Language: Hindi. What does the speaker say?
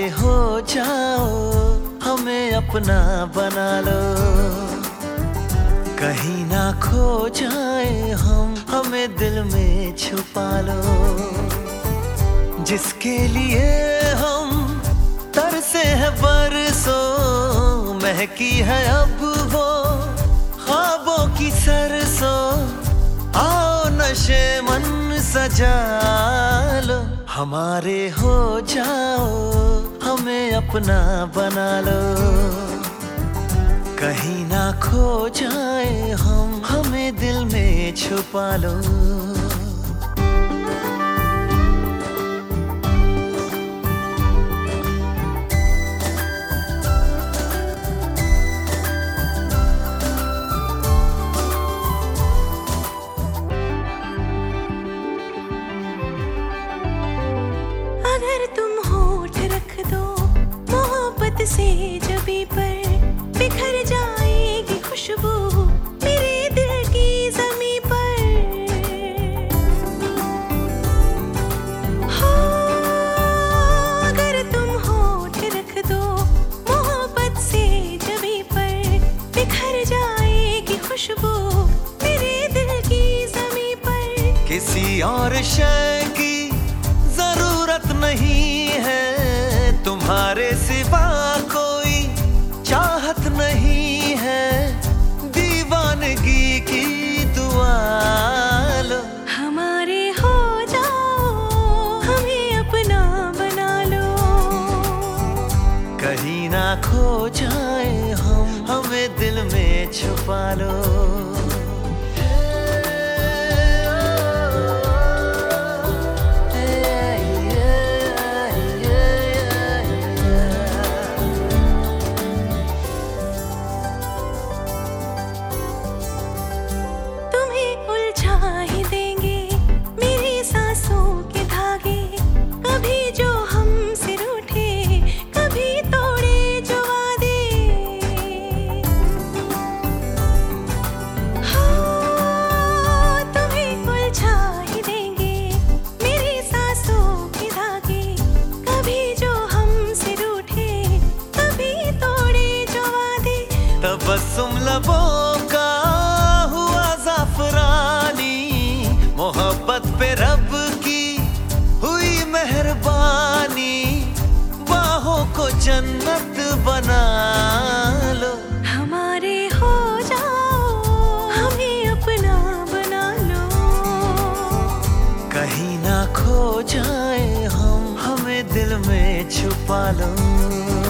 हो जाओ, हमें अपना बना लो। कहीं ना खो जाए हम, हमें दिल में छुपा लो। जिसके लिए हम तरसे हैं बरसों, महकी है अब वो ख्वाबों की सरसों। आओ नशे मन सजा लो, हमारे हो जाओ, हमें अपना बना लो। कहीं ना खो जाए हम, हमें दिल में छुपा लो। अगर तुम होठ रख दो मोहब्बत से जबी पर, बिखर जाएगी खुशबू मेरे दिल की ज़मीं पर। हो अगर तुम होठ रख दो मोहब्बत से जबी पर, बिखर जाएगी खुशबू मेरे दिल की ज़मीं पर। किसी और शय की जरूरत नहीं है, तुम्हारे सिवा कोई चाहत नहीं है। दीवानगी की दुआ लो, हमारे हो जाओ, हमें अपना बना लो। कहीं ना खो जाए हम, हमें दिल में छुपा लो। तबस्सुम लबों का हुआ ज़ाफ़रानी, मोहब्बत पे रब की हुई मेहरबानी। बाहों को जन्नत बना लो, हमारे हो जाओ, हमें अपना बना लो। कहीं ना खो जाए हम, हमें दिल में छुपा लो।